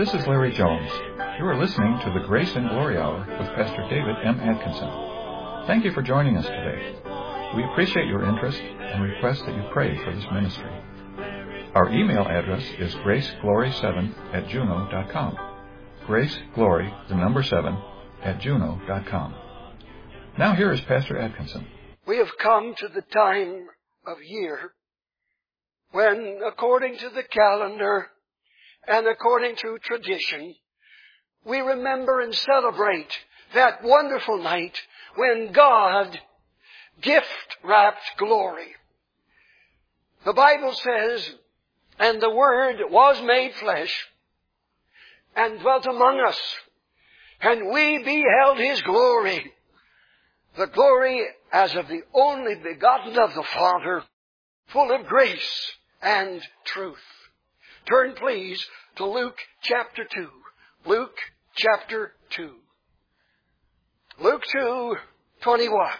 This is Larry Jones. You are listening to the Grace and Glory Hour with Pastor David M. Atkinson. Thank you for joining us today. We appreciate your interest and request that you pray for this ministry. Our email address is graceglory7@juno.com. Graceglory, the number 7, @juno.com. Now here is Pastor Atkinson. We have come to the time of year when, according to the calendar and according to tradition, we remember and celebrate that wonderful night when God gift-wrapped glory. The Bible says, "And the Word was made flesh and dwelt among us, and we beheld His glory, the glory as of the only begotten of the Father, full of grace and truth." Turn, please, to Luke chapter 2. Luke chapter 2. Luke 2:21.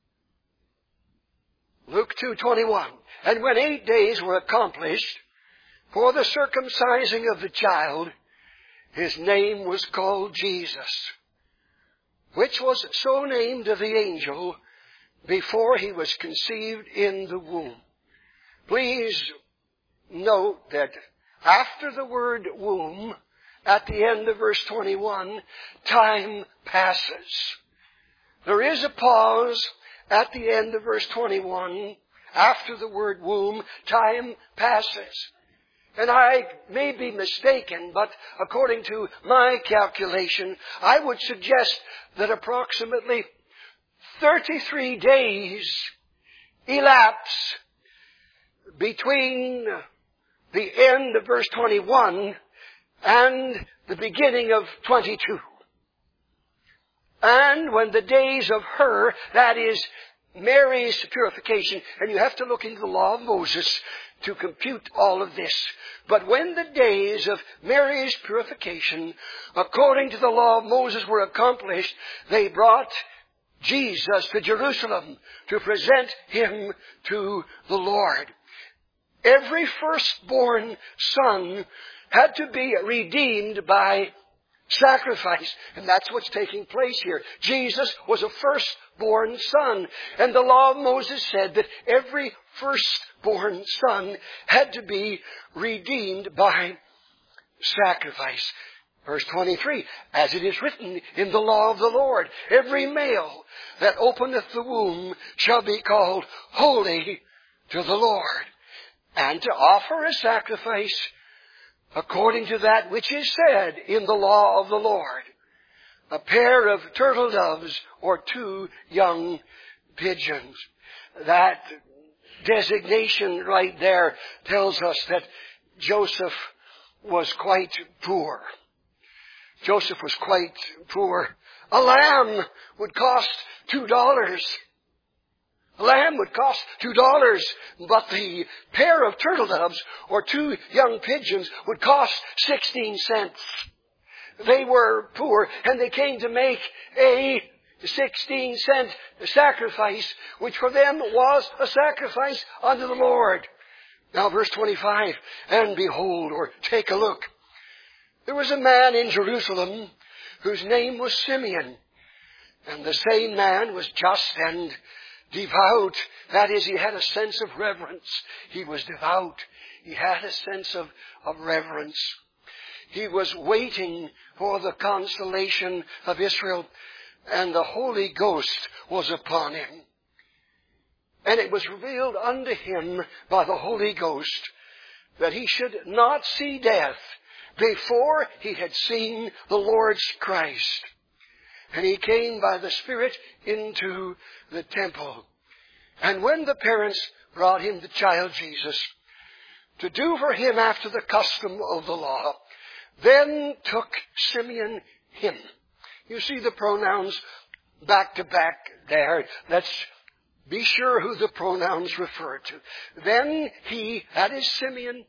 Luke 2:21. "And when 8 days were accomplished for the circumcising of the child, his name was called Jesus, which was so named of the angel before he was conceived in the womb." Please note that after the word womb, at the end of verse 21, time passes. There is a pause at the end of verse 21. After the word womb, time passes. And I may be mistaken, but according to my calculation, I would suggest that approximately 33 days elapse between the end of verse 21 and the beginning of 22. "And when the days of her," that is Mary's purification, and you have to look into the law of Moses to compute all of this. But when the days of Mary's purification, according to the law of Moses, were accomplished, they brought Jesus to Jerusalem to present him to the Lord. Every firstborn son had to be redeemed by sacrifice. And that's what's taking place here. Jesus was a firstborn son. And the law of Moses said that every firstborn son had to be redeemed by sacrifice. Verse 23, "As it is written in the law of the Lord, every male that openeth the womb shall be called holy to the Lord, and to offer a sacrifice according to that which is said in the law of the Lord, a pair of turtle doves or 2 young pigeons." That designation right there tells us that Joseph was quite poor. Joseph was quite poor. A lamb would cost $2. A lamb would cost $2, but the pair of turtle doves or 2 young pigeons would cost 16 cents. They were poor, and they came to make a 16-cent sacrifice, which for them was a sacrifice unto the Lord. Now verse 25, "And behold," or take a look, "there was a man in Jerusalem whose name was Simeon, and the same man was just and devout." That is, he had a sense of reverence. He was devout. He had a sense of reverence. He was waiting for the consolation of Israel, and the Holy Ghost was upon him. And it was revealed unto him by the Holy Ghost that he should not see death before he had seen the Lord's Christ. And he came by the Spirit into the temple. And when the parents brought him the child Jesus to do for him after the custom of the law, then took Simeon him. You see the pronouns back to back there. Let's be sure who the pronouns refer to. Then he, that is Simeon,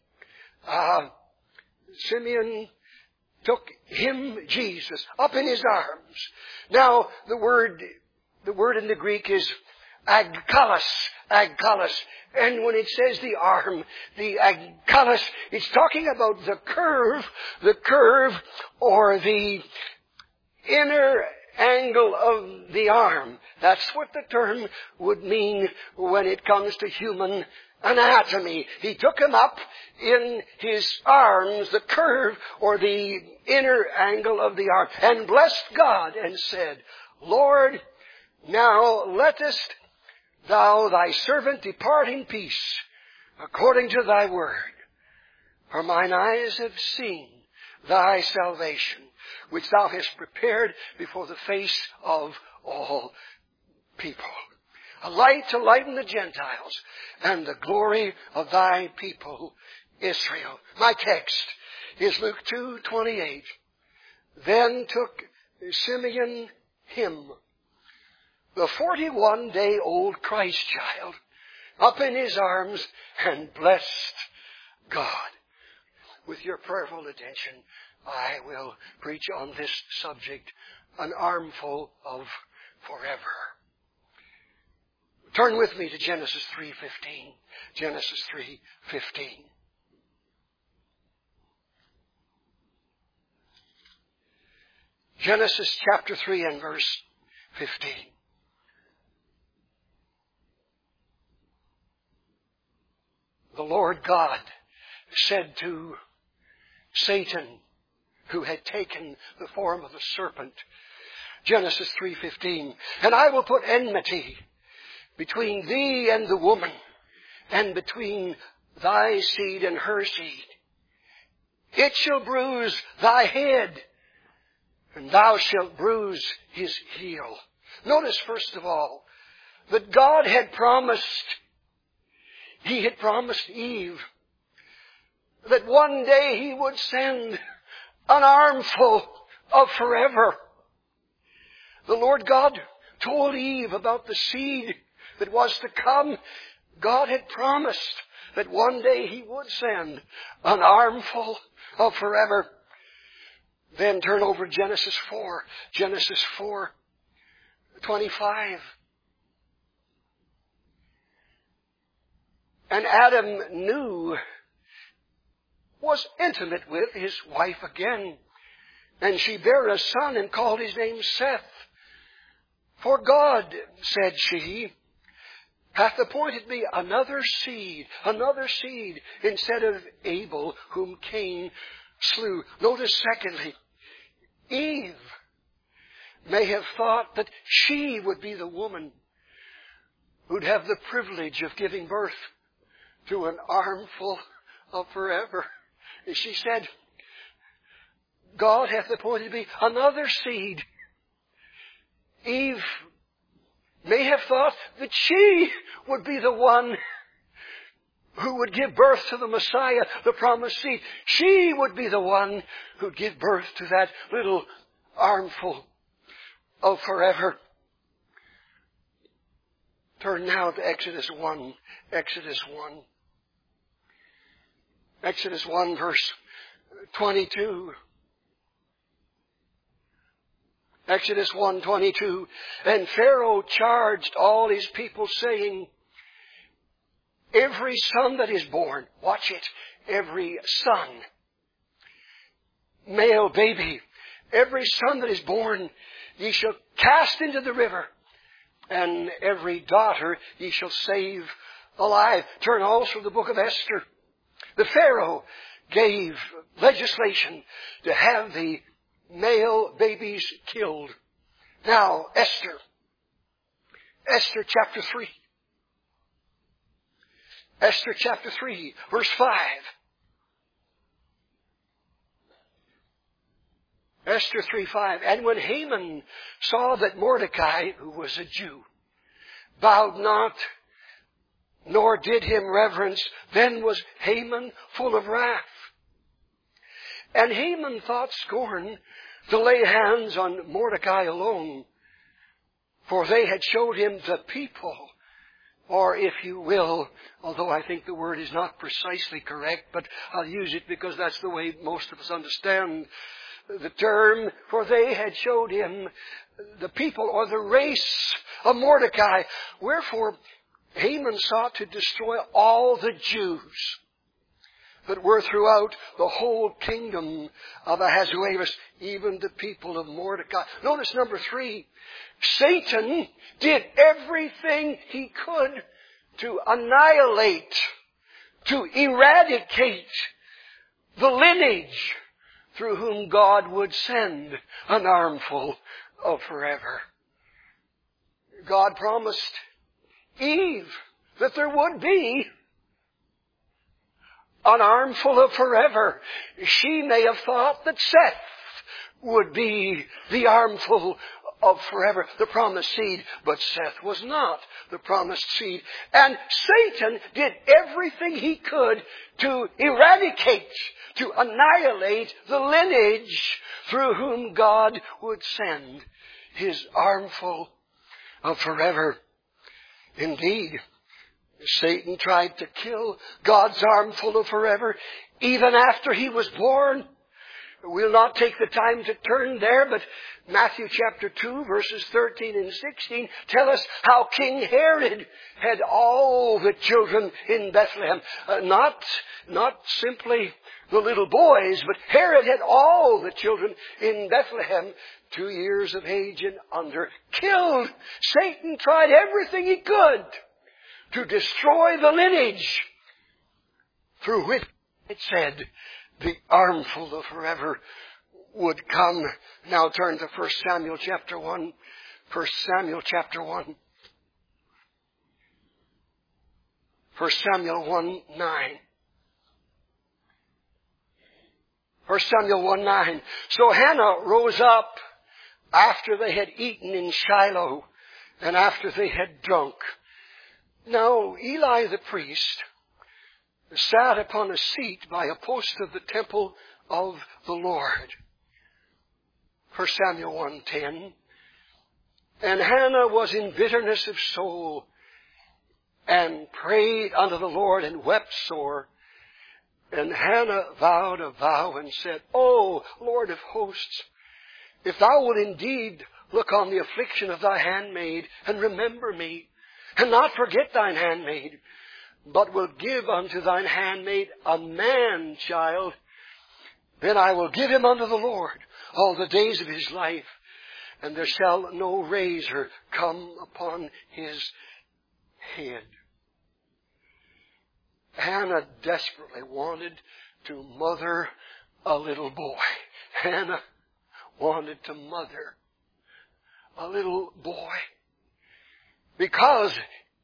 Simeon took him, Jesus, up in his arms. Now, the word in the Greek is Agkalos. And when it says the arm, the agkalos, it's talking about the curve or the inner angle of the arm. That's what the term would mean when it comes to human anatomy. He took him up in his arms, the curve or the inner angle of the arm, and blessed God and said, Lord, now lettest thou thy servant depart in peace, according to thy word. For mine eyes have seen thy salvation, which thou hast prepared before the face of all people. A light to lighten the Gentiles, and the glory of thy people Israel. My text is Luke 2:28. Then took Simeon him, the 41-day-old Christ child, up in his arms and blessed God. With your prayerful attention, I will preach on this subject, an armful of forever. Turn with me to Genesis 3:15. Genesis 3:15. Genesis chapter 3 and verse 15. The Lord God said to Satan, who had taken the form of a serpent, Genesis 3:15, and I will put enmity between thee and the woman, and between thy seed and her seed. It shall bruise thy head, and thou shalt bruise his heel. Notice, first of all, that God had promised, He had promised Eve that one day He would send an armful of forever. The Lord God told Eve about the seed that was to come. God had promised that one day He would send an armful of forever. Then turn over Genesis 4. Genesis 4:25. And Adam was intimate with his wife again. And she bare a son and called his name Seth. For God, said she, hath appointed me another seed instead of Abel, whom Cain slew. Notice secondly, Eve may have thought that she would be the woman who'd have the privilege of giving birth to an armful of forever. And she said, God hath appointed me another seed. Eve may have thought that she would be the one who would give birth to the Messiah, the promised seed. She would be the one who'd give birth to that little armful of forever. Turn now to Exodus 1. Exodus 1. Exodus 1 verse 22. Exodus 1:22. And Pharaoh charged all his people, saying, every son that is born, watch it, every son, male baby, every son that is born, ye shall cast into the river, and every daughter ye shall save alive. Turn also to the book of Esther. The Pharaoh gave legislation to have the male babies killed. Now, Esther chapter 3. Esther chapter 3, verse 5. Esther 3:5. And when Haman saw that Mordecai, who was a Jew, bowed not, nor did him reverence, then was Haman full of wrath. And Haman thought scorn to lay hands on Mordecai alone, for they had showed him the people, or if you will, although I think the word is not precisely correct, but I'll use it because that's the way most of us understand the term, for they had showed him the people or the race of Mordecai. Wherefore Haman sought to destroy all the Jews that were throughout the whole kingdom of Ahasuerus, even the people of Mordecai. Notice number 3. Satan did everything he could to annihilate, to eradicate the lineage through whom God would send an armful of forever. God promised Eve that there would be an armful of forever. She may have thought that Seth would be the armful of forever, the promised seed, but Seth was not the promised seed. And Satan did everything he could to eradicate, to annihilate the lineage through whom God would send his armful of forever. Indeed, Satan tried to kill God's armful of forever even after he was born. We'll not take the time to turn there, but Matthew chapter 2, verses 13 and 16 tell us how King Herod had all the children in Bethlehem. Not simply the little boys, but Herod had all the children in Bethlehem, 2 years of age and under, killed. Satan tried everything he could to destroy the lineage through which it said the armful of forever would come. Now turn to 1 Samuel chapter 1. 1 Samuel chapter 1. 1 Samuel 1:9. 1 Samuel 1:9. So Hannah rose up after they had eaten in Shiloh and after they had drunk. Now Eli the priest sat upon a seat by a post of the temple of the Lord. 1 Samuel 1:10. And Hannah was in bitterness of soul and prayed unto the Lord and wept sore. And Hannah vowed a vow and said, O Lord of hosts, if thou wilt indeed look on the affliction of thy handmaid and remember me, and not forget thine handmaid, but will give unto thine handmaid a man-child, then I will give him unto the Lord all the days of his life, and there shall no razor come upon his head. Hannah desperately wanted to mother a little boy. Hannah wanted to mother a little boy because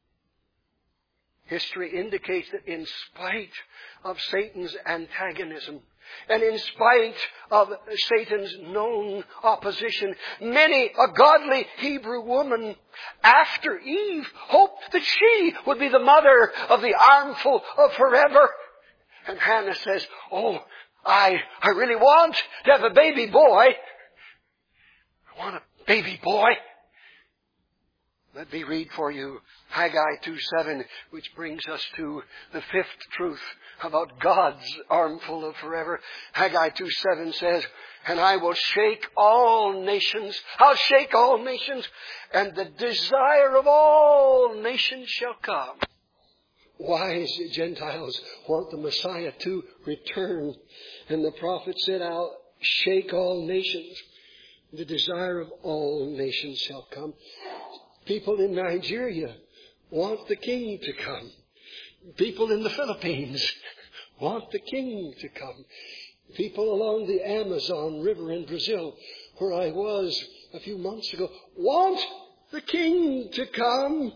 history indicates that in spite of Satan's antagonism and in spite of Satan's known opposition, many a godly Hebrew woman after Eve hoped that she would be the mother of the armful of forever. And Hannah says, oh, I really want to have a baby boy. I want a baby boy. Let me read for you Haggai 2:7, which brings us to the fifth truth about God's armful of forever. Haggai 2:7 says, and I will shake all nations. I'll shake all nations, and the desire of all nations shall come. Wise Gentiles want the Messiah to return. And the prophet said, I'll shake all nations. The desire of all nations shall come. People in Nigeria want the king to come. People in the Philippines want the king to come. People along the Amazon River in Brazil, where I was a few months ago, want the king to come.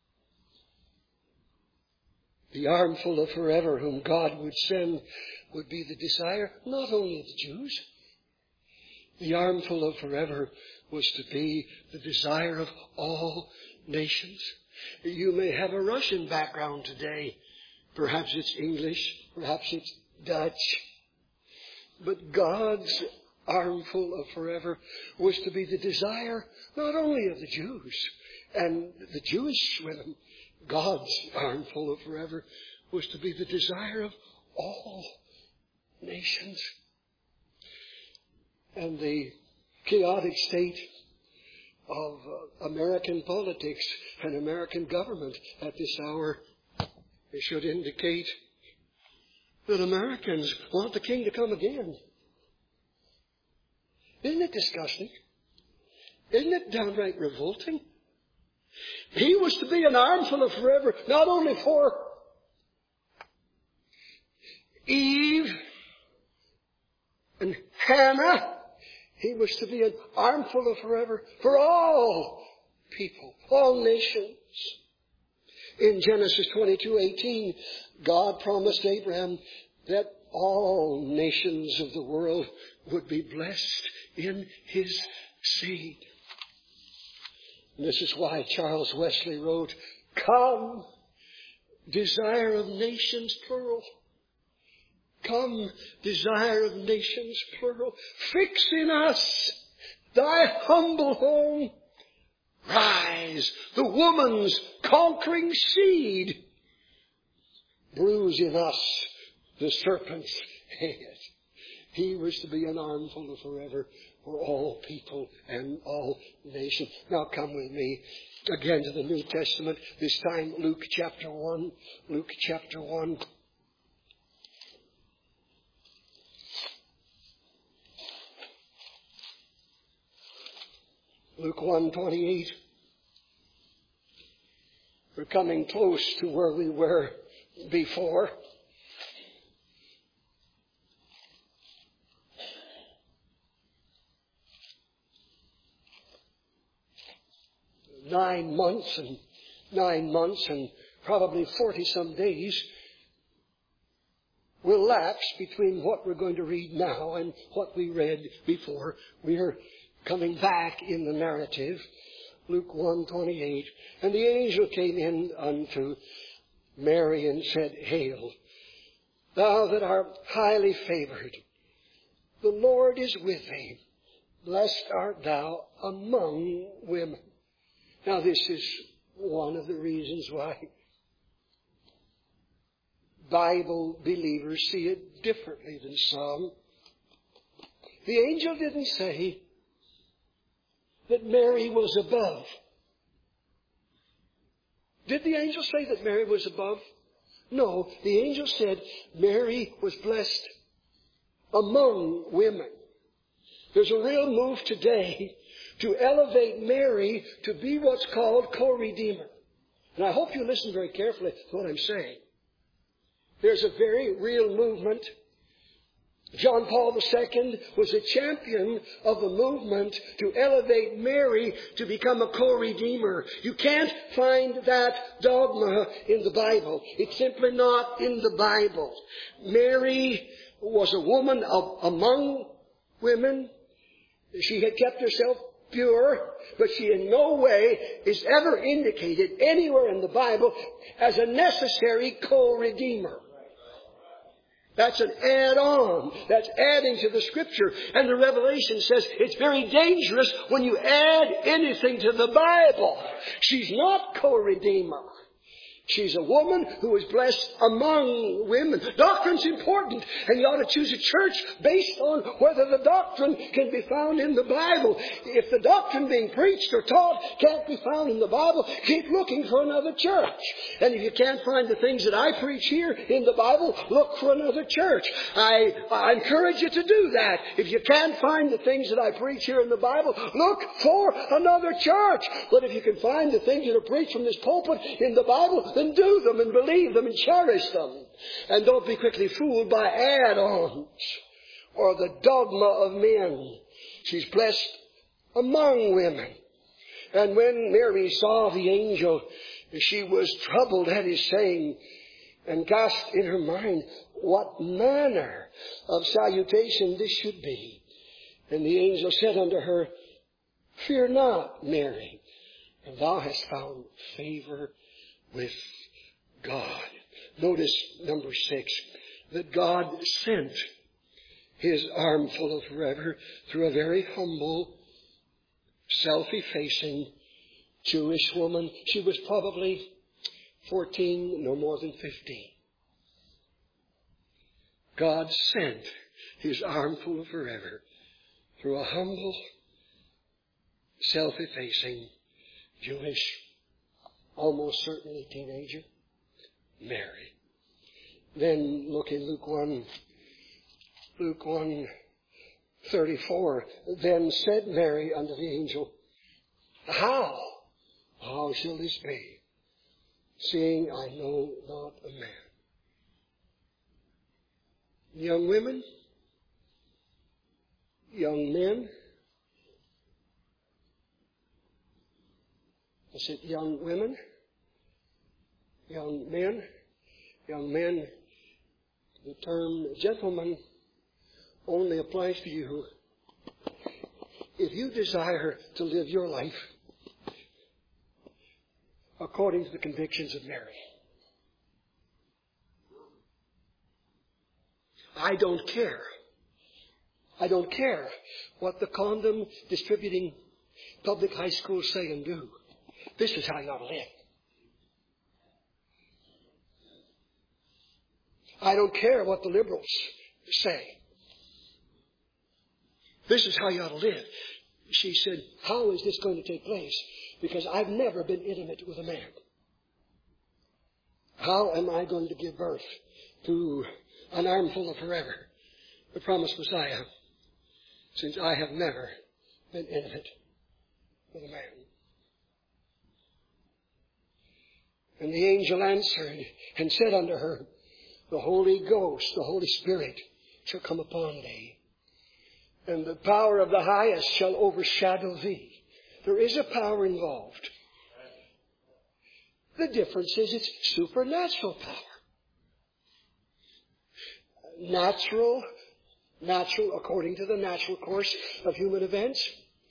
The armful of forever whom God would send would be the desire not only of the Jews. The armful of forever was to be the desire of all nations. You may have a Russian background today. Perhaps it's English. Perhaps it's Dutch. But God's armful of forever was to be the desire not only of the Jews and the Jewish women. God's armful of forever was to be the desire of all nations. and the chaotic state of American politics and American government at this hour, it should indicate that Americans want the King to come again. Isn't it disgusting? Isn't it downright revolting? He was to be an armful of forever, not only for Eve and Hannah. He was to be an armful of forever for all people, all nations. In Genesis 22:18, God promised Abraham that all nations of the world would be blessed in his seed. And this is why Charles Wesley wrote, "Come, desire of nations, plural. Come, desire of nations, plural. Fix in us thy humble home. Rise, the woman's conquering seed. Bruise in us the serpent's head." He was to be an armful of forever for all people and all nations. Now come with me again to the New Testament, this time Luke chapter 1. Luke chapter 1. Luke 1:28. We're coming close to where we were before. Nine months and probably 40-some days will lapse between what we're going to read now and what we read before. We are coming back in the narrative, Luke 1:28. "And the angel came in unto Mary and said, Hail, thou that art highly favored. The Lord is with thee. Blessed art thou among women." Now this is one of the reasons why Bible believers see it differently than some. The angel didn't say that Mary was above. Did the angel say that Mary was above? No, the angel said Mary was blessed among women. There's a real move today to elevate Mary to be what's called co-redeemer. And I hope you listen very carefully to what I'm saying. There's a very real movement. John Paul II was a champion of the movement to elevate Mary to become a co-redeemer. You can't find that dogma in the Bible. It's simply not in the Bible. Mary was a woman among women. She had kept herself pure, but she in no way is ever indicated anywhere in the Bible as a necessary co-redeemer. That's an add-on. That's adding to the Scripture. And the Revelation says it's very dangerous when you add anything to the Bible. She's not co-redeemer. She's a woman who is blessed among women. Doctrine's important, and you ought to choose a church based on whether the doctrine can be found in the Bible. If the doctrine being preached or taught can't be found in the Bible, keep looking for another church. And if you can't find the things that I preach here in the Bible, look for another church. I encourage you to do that. If you can't find the things that I preach here in the Bible, look for another church. But if you can find the things that are preached from this pulpit in the Bible, then do them and believe them and cherish them. And don't be quickly fooled by add-ons or the dogma of men. She's blessed among women. And when Mary saw the angel, she was troubled at his saying and cast in her mind what manner of salutation this should be. And the angel said unto her, Fear not, Mary, and thou hast found favor with God. Notice number 6, that God sent his armful of forever through a very humble, self-effacing Jewish woman. She was probably 14, no more than 15. God sent his armful of forever through a humble, self-effacing, Jewish, almost certainly teenager, Mary. Then look in Luke 1:34. Then said Mary unto the angel, How shall this be, seeing I know not a man? Young women, young men, I said young women, young men, the term gentleman only applies to you if you desire to live your life according to the convictions of Mary. I don't care what the condom distributing public high schools say and do. This is how you ought to live. I don't care what the liberals say. This is how you ought to live. She said, how is this going to take place? Because I've never been intimate with a man. How am I going to give birth to an armful of forever, the promised Messiah, since I have never been intimate with a man? And the angel answered and said unto her, The Holy Ghost, the Holy Spirit, shall come upon thee, and the power of the highest shall overshadow thee. There is a power involved. The difference is it's supernatural power. Natural according to the natural course of human events.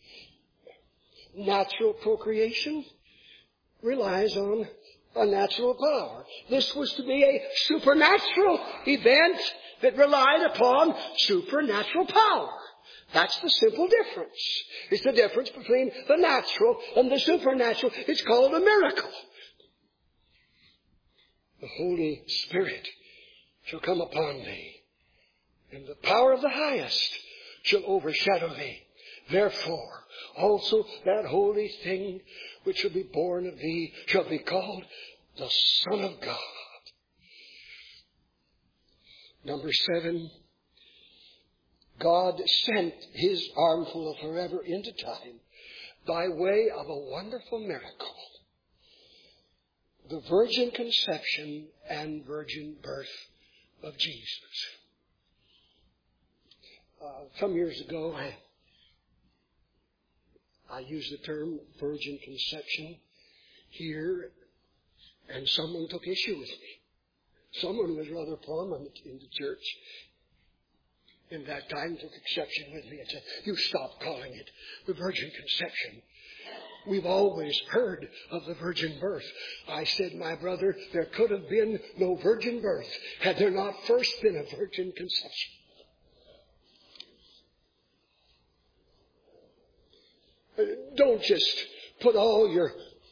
Natural procreation relies on a natural power. This was to be a supernatural event that relied upon supernatural power. That's the simple difference. It's the difference between the natural and the supernatural. It's called a miracle. The Holy Spirit shall come upon thee, and the power of the highest shall overshadow thee. Therefore, also that holy thing which shall be born of thee shall be called the Son of God. Number 7, God sent His armful of forever into time by way of a wonderful miracle. The virgin conception and virgin birth of Jesus. Some years ago, I used the term virgin conception here, and someone took issue with me. Someone was rather prominent in the church in that time took exception with me and said, you stop calling it the virgin conception. We've always heard of the virgin birth. I said, my brother, there could have been no virgin birth had there not first been a virgin conception. Don't just put all your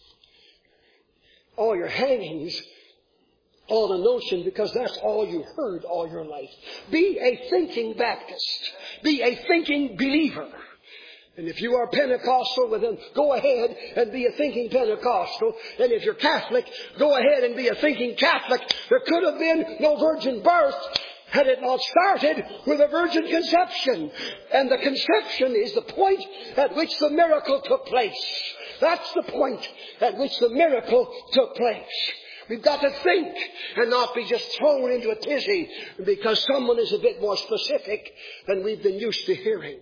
hangings on a notion because that's all you heard all your life. Be a thinking Baptist. Be a thinking believer. And if you are Pentecostal, well then go ahead and be a thinking Pentecostal. And if you're Catholic, go ahead and be a thinking Catholic. There could have been no virgin birth had it not started with a virgin conception. And the conception is the point at which the miracle took place. That's the point at which the miracle took place. We've got to think and not be just thrown into a tizzy because someone is a bit more specific than we've been used to hearing.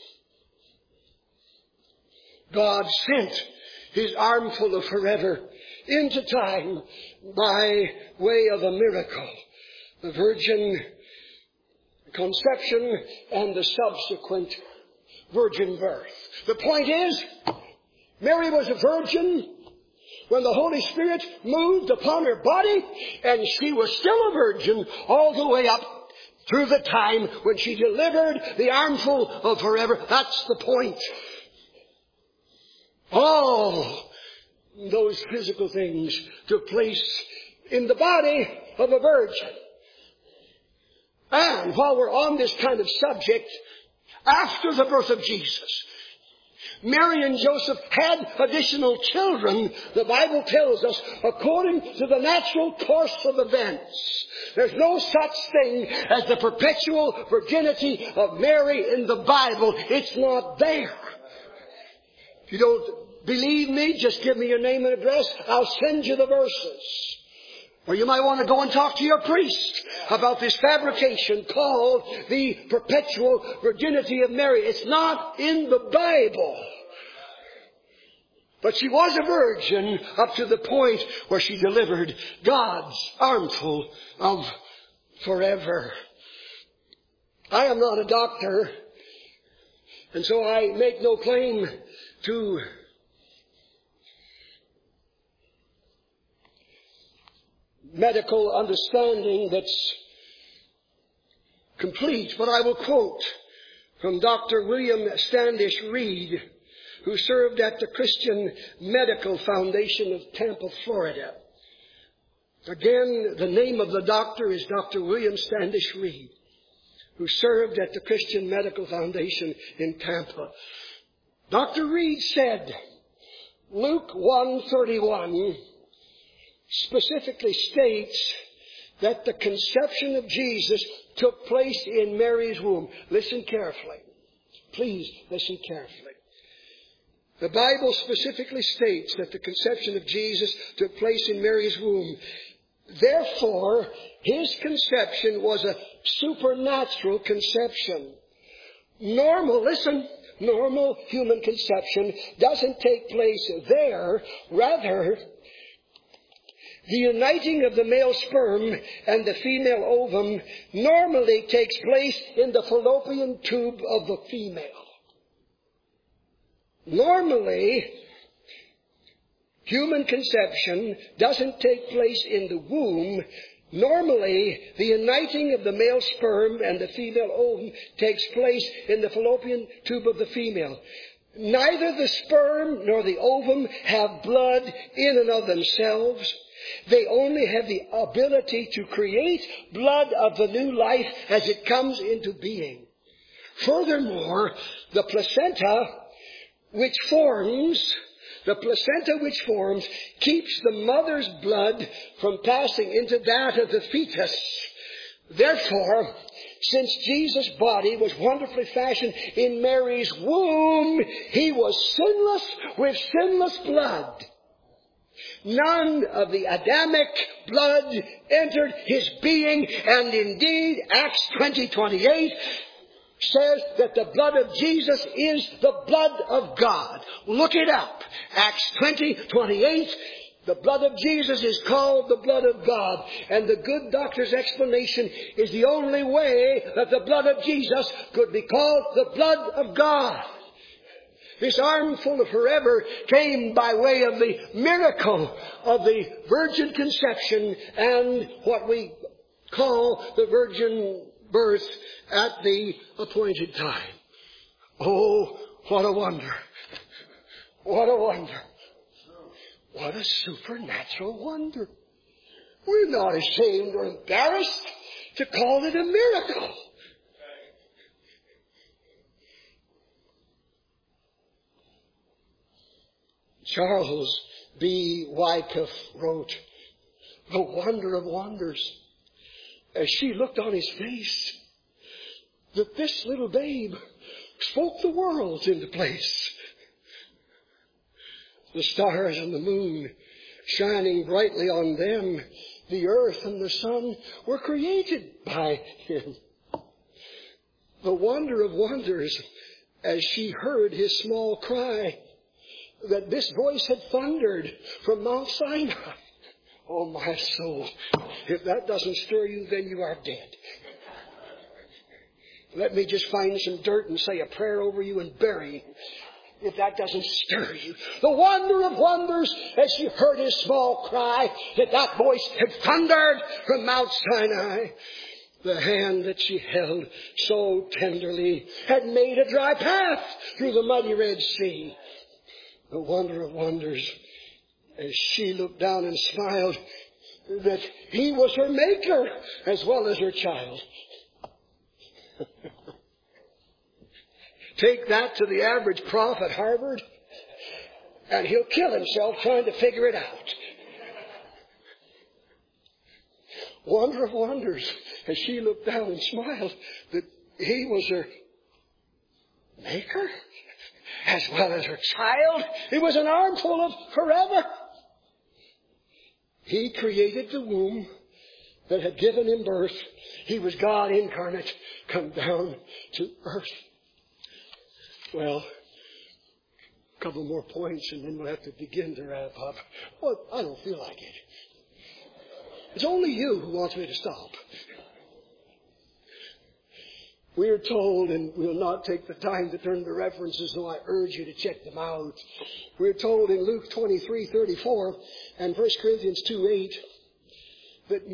God sent His armful of forever into time by way of a miracle. The virgin conception and the subsequent virgin birth. The point is, Mary was a virgin when the Holy Spirit moved upon her body, and she was still a virgin all the way up through the time when she delivered the armful of forever. That's the point. All those physical things took place in the body of a virgin. And while we're on this kind of subject, after the birth of Jesus. Mary and Joseph had additional children, the Bible tells us, according to the natural course of events. There's no such thing as the perpetual virginity of Mary in the Bible. It's not there. If you don't believe me, just give me your name and address. I'll send you the verses. Or you might want to go and talk to your priest about this fabrication called the perpetual virginity of Mary. It's not in the Bible. But she was a virgin up to the point where she delivered God's armful of forever. I am not a doctor, and so I make no claim to medical understanding that's complete, but I will quote from Dr. William Standish Reed, who served at the Christian Medical Foundation of Tampa, Florida. Again, the name of the doctor is Dr. William Standish Reed, who served at the Christian Medical Foundation in Tampa. Dr. Reed said, Luke 1:31 specifically states that the conception of Jesus took place in Mary's womb. Listen carefully. Please listen carefully. The Bible specifically states that the conception of Jesus took place in Mary's womb. Therefore, his conception was a supernatural conception. Normal human conception doesn't take place there. Rather, the uniting of the male sperm and the female ovum normally takes place in the fallopian tube of the female. Normally, human conception doesn't take place in the womb. Normally, the uniting of the male sperm and the female ovum takes place in the fallopian tube of the female. Neither the sperm nor the ovum have blood in and of themselves. They only have the ability to create blood of the new life as it comes into being. Furthermore, the placenta which forms keeps the mother's blood from passing into that of the fetus. Therefore, since Jesus' body was wonderfully fashioned in Mary's womb, he was sinless with sinless blood. None of the Adamic blood entered his being, and indeed, Acts 20:28 says that the blood of Jesus is the blood of God. Look it up. Acts 20:28. The blood of Jesus is called the blood of God. And the good doctor's explanation is the only way that the blood of Jesus could be called the blood of God. This armful of forever came by way of the miracle of the virgin conception and what we call the virgin birth at the appointed time. Oh, what a wonder. What a wonder. What a supernatural wonder. We're not ashamed or embarrassed to call it a miracle. Charles B. Wyckoff wrote, "The wonder of wonders," as she looked on his face, that this little babe spoke the worlds into place. The stars and the moon shining brightly on them, the earth and the sun were created by him. The wonder of wonders, as she heard his small cry, that this voice had thundered from Mount Sinai. Oh, my soul, if that doesn't stir you, then you are dead. Let me just find some dirt and say a prayer over you and bury you, if that doesn't stir you. The wonder of wonders, as she heard his small cry, that voice had thundered from Mount Sinai. The hand that she held so tenderly had made a dry path through the muddy Red Sea. The wonder of wonders, as she looked down and smiled, that he was her maker as well as her child. Take that to the average prof at Harvard, and he'll kill himself trying to figure it out. Wonder of wonders, as she looked down and smiled, that he was her maker as well as her child. He was an armful of forever. He created the womb that had given him birth. He was God incarnate, come down to earth. Well, a couple more points and then we'll have to begin to wrap up. Well, I don't feel like it. It's only you who wants me to stop. We are told, and we'll not take the time to turn to references, though I urge you to check them out. We're told in Luke 23:34 and 1 Corinthians 2:8 that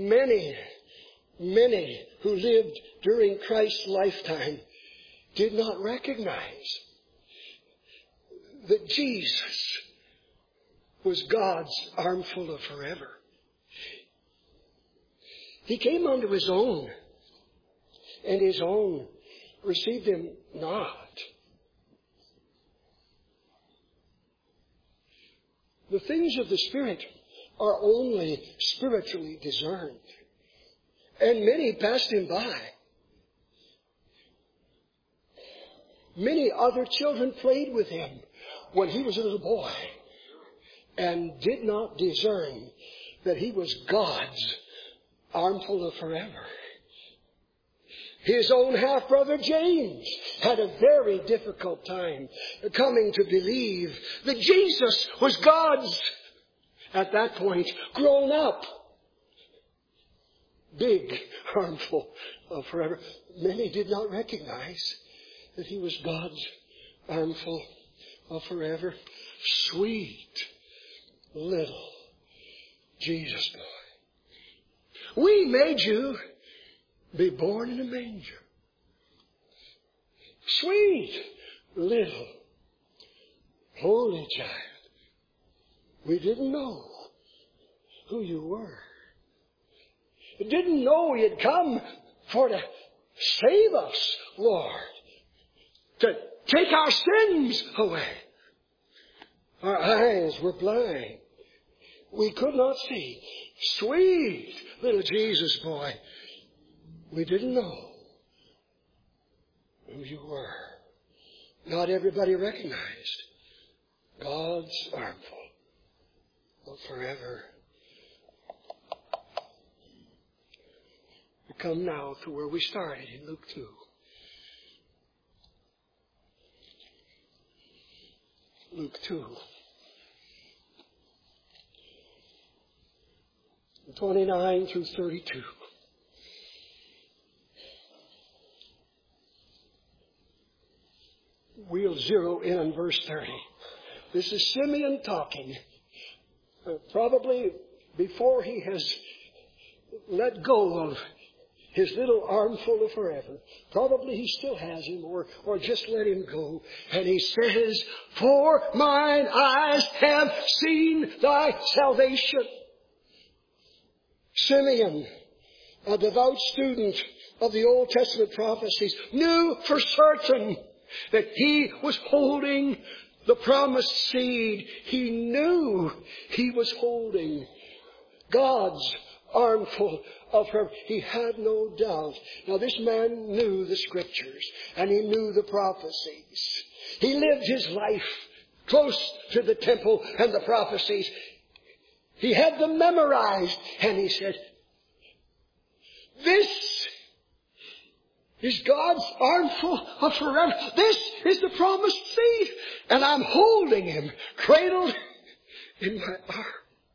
many who lived during Christ's lifetime did not recognize that Jesus was God's armful of forever. He came unto his own, and his own received him not. The things of the Spirit are only spiritually discerned, and many passed him by. Many other children played with him when he was a little boy and did not discern that he was God's armful of forever. His own half-brother James had a very difficult time coming to believe that Jesus was God's, at that point, grown up, big armful of forever. Many did not recognize that he was God's armful of forever. Sweet little Jesus boy. We made you be born in a manger. Sweet little holy child. We didn't know who you were. We didn't know you'd come for to save us, Lord. To take our sins away. Our eyes were blind. We could not see. Sweet little Jesus boy. We didn't know who you were. Not everybody recognized God's armful of forever. We come now to where we started in Luke 2. Luke 2. 29 through 32. We'll zero in on verse 30. This is Simeon talking. Probably before he has let go of his little armful of forever. Probably he still has him or just let him go. And he says, "For mine eyes have seen thy salvation." Simeon, a devout student of the Old Testament prophecies, knew for certain that he was holding the promised seed. He knew he was holding God's armful of forever. He had no doubt. Now this man knew the Scriptures and he knew the prophecies. He lived his life close to the temple and the prophecies. He had them memorized, and he said, "This is God's armful of forever. This is the promised seed, and I'm holding him cradled in my arm."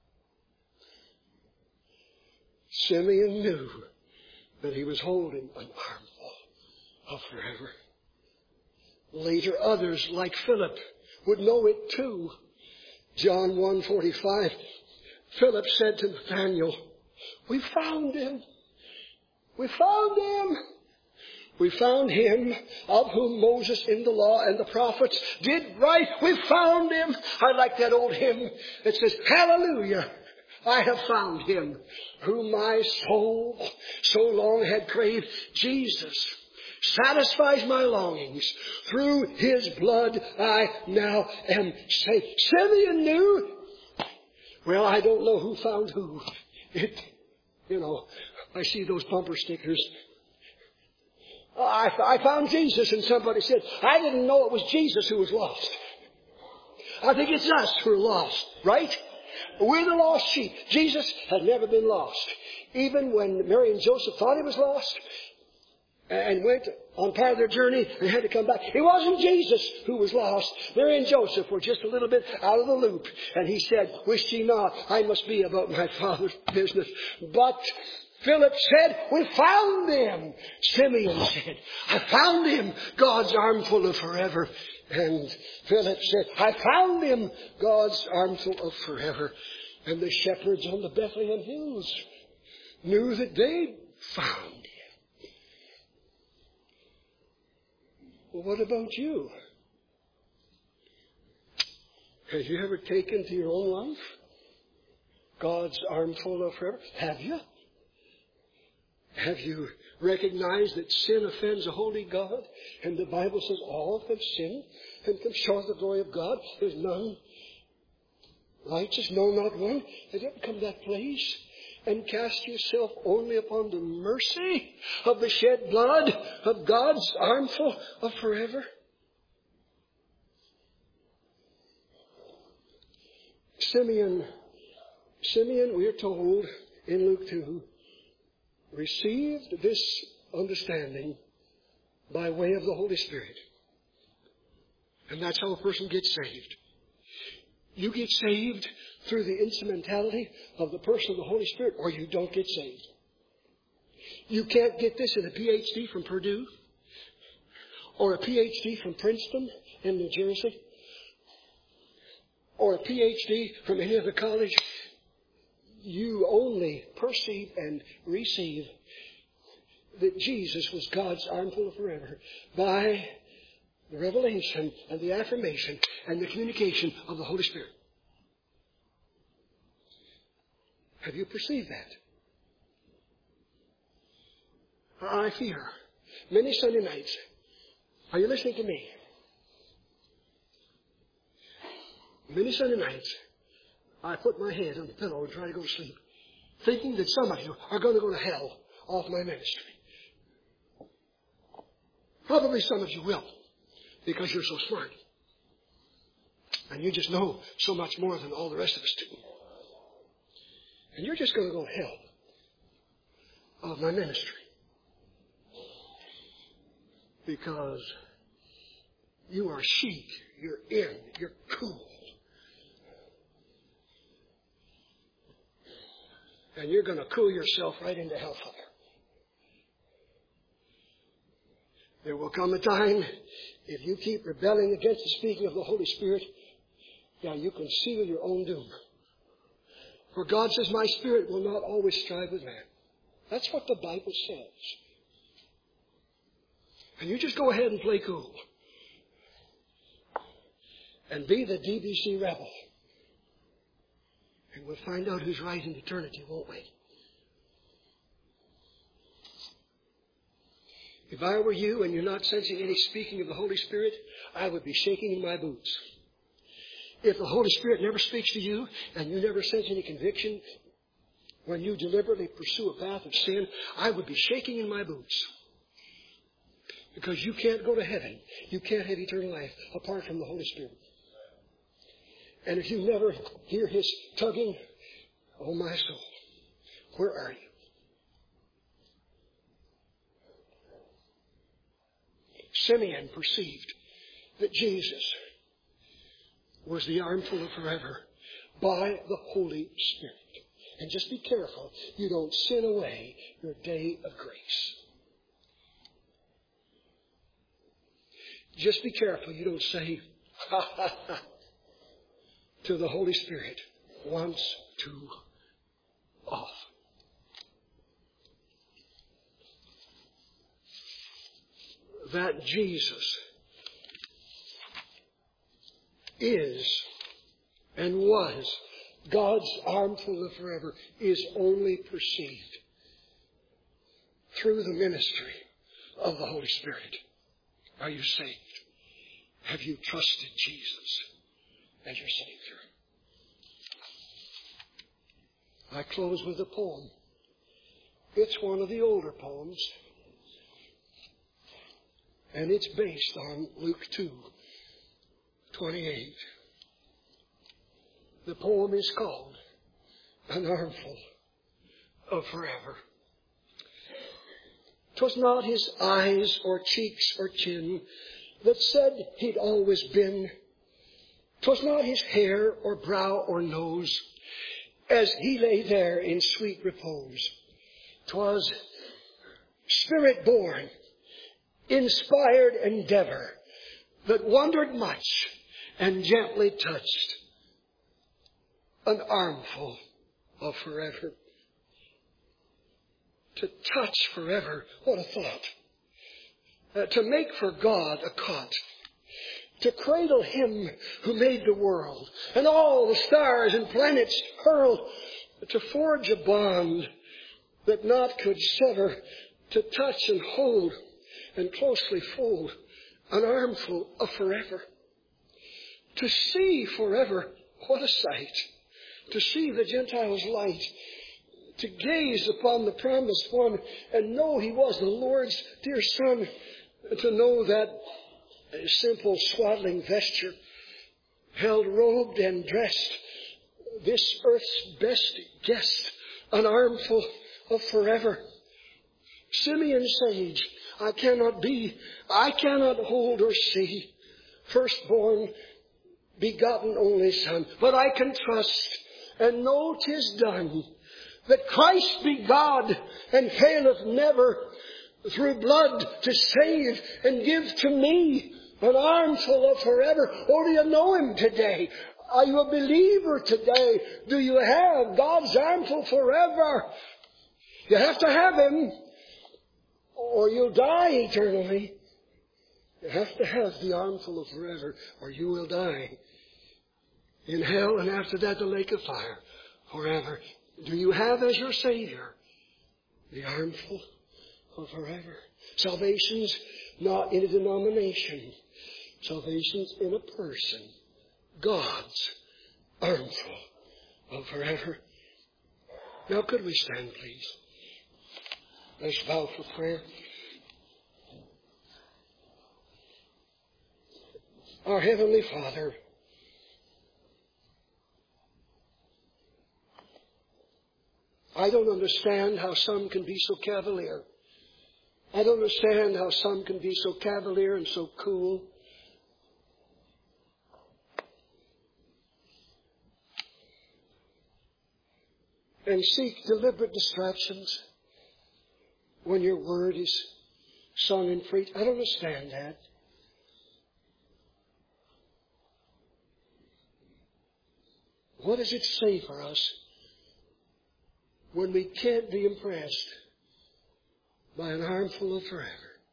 Simeon knew that he was holding an armful of forever. Later, others like Philip would know it too. John 1:45. Philip said to Nathanael, "We found him. We found him. We found him of whom Moses in the law and the prophets did write. We found him." I like that old hymn that says, "Hallelujah, I have found him whom my soul so long had craved." Jesus satisfies my longings. Through His blood I now am saved. Simeon knew. Well, I don't know who found who. I see those bumper stickers. I found Jesus, and somebody said, I didn't know it was Jesus who was lost. I think it's us who are lost, right? We're the lost sheep. Jesus had never been lost. Even when Mary and Joseph thought He was lost and went on part of their journey and had to come back, it wasn't Jesus who was lost. Mary and Joseph were just a little bit out of the loop. And He said, wist ye not, I must be about my Father's business. But Philip said, we found Him. Simeon said, I found Him, God's armful of forever. And Philip said, I found Him, God's armful of forever. And the shepherds on the Bethlehem hills knew that they'd found Him. Well, what about you? Have you ever taken to your own life God's armful of forever? Have you? Have you recognized that sin offends a holy God? And the Bible says all have sinned and come short of the glory of God. There's none righteous, no, not one. Have you ever come to that place and cast yourself only upon the mercy of the shed blood of God's armful of forever? Simeon, we are told in Luke 2, received this understanding by way of the Holy Spirit. And that's how a person gets saved. You get saved through the instrumentality of the person of the Holy Spirit, or you don't get saved. You can't get this in a PhD from Purdue, or a PhD from Princeton in New Jersey, or a PhD from any other college. You only perceive and receive that Jesus was God's armful of forever by the revelation and the affirmation and the communication of the Holy Spirit. Have you perceived that? I fear many Sunday nights. Are you listening to me? Many Sunday nights, I put my head on the pillow and try to go to sleep, thinking that some of you are going to go to hell off my ministry. Probably some of you will, because you're so smart. And you just know so much more than all the rest of us do. And you're just going to go to hell of my ministry. Because you are chic, you're in, you're cool. And you're going to cool yourself right into hellfire. There will come a time, if you keep rebelling against the speaking of the Holy Spirit, you can seal your own doom. For God says, my spirit will not always strive with man. That's what the Bible says. And you just go ahead and play cool. And be the DBC rebel. And we'll find out who's right in eternity, won't we? If I were you and you're not sensing any speaking of the Holy Spirit, I would be shaking in my boots. If the Holy Spirit never speaks to you and you never sense any conviction when you deliberately pursue a path of sin, I would be shaking in my boots. Because you can't go to heaven. You can't have eternal life apart from the Holy Spirit. And if you never hear His tugging, oh my soul, where are you? Simeon perceived that Jesus was the armful of forever by the Holy Spirit. And just be careful you don't sin away your day of grace. Just be careful you don't say, ha ha ha, to the Holy Spirit once too often. That Jesus is and was God's armful of forever is only perceived through the ministry of the Holy Spirit? Are you saved? Have you trusted Jesus as your Savior? I close with a poem. It's one of the older poems, and it's based on Luke 2:28. The poem is called An Armful of Forever. 'Twas not his eyes or cheeks or chin that said he'd always been. 'Twas not his hair or brow or nose as he lay there in sweet repose. 'Twas Spirit-born, inspired endeavor that wondered much and gently touched an armful of forever. To touch forever, what a thought. To make for God a cot. To cradle Him who made the world and all the stars and planets hurled. To forge a bond that naught could sever. To touch and hold and closely fold an armful of forever. To see forever, what a sight. To see the Gentiles' light. To gaze upon the promised one and know He was the Lord's dear Son. To know that simple swaddling vesture held robed and dressed this earth's best guest, an armful of forever. Simeon sage, I cannot be, I cannot hold or see, firstborn, begotten only Son, but I can trust and know 'tis done, that Christ be God and faileth never, through blood to save and give to me an armful of forever. Oh, do you know Him today? Are you a believer today? Do you have God's armful forever? You have to have Him, or you'll die eternally. You have to have the armful of forever, or you will die in hell, and after that the lake of fire forever. Do you have as your Savior the armful of forever? Salvation's not in a denomination. Salvation's in a person. God's armful of forever. Now could we stand, please? Let's bow for prayer. Our Heavenly Father, I don't understand how some can be so cavalier. I don't understand how some can be so cavalier and so cool. And seek deliberate distractions when your word is sung and preached. I don't understand that. What does it say for us when we can't be impressed by an armful of forever?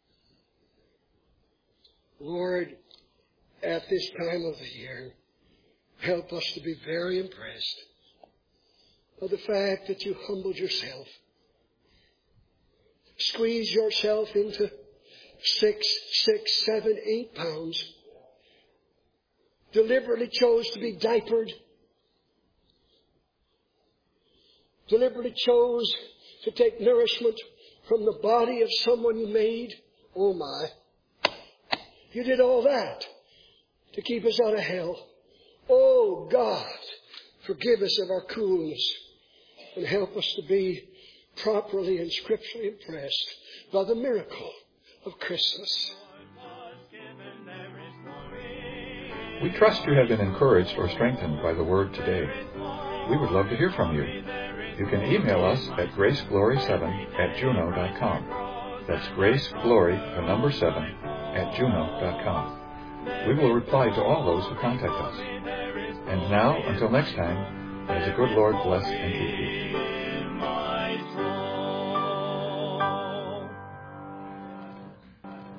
Lord, at this time of the year, help us to be very impressed by the fact that you humbled yourself, squeezed yourself into 6, 7, 8 pounds, deliberately chose to be diapered, deliberately chose to take nourishment from the body of someone you made. Oh my. You did all that to keep us out of hell. Oh God, forgive us of our coolness and help us to be properly and scripturally impressed by the miracle of Christmas. We trust you have been encouraged or strengthened by the Word today. We would love to hear from you. You can email us at graceglory7@juno.com. That's graceglory, the number 7, @juno.com. We will reply to all those who contact us. And now, until next time, may the good Lord bless and keep you.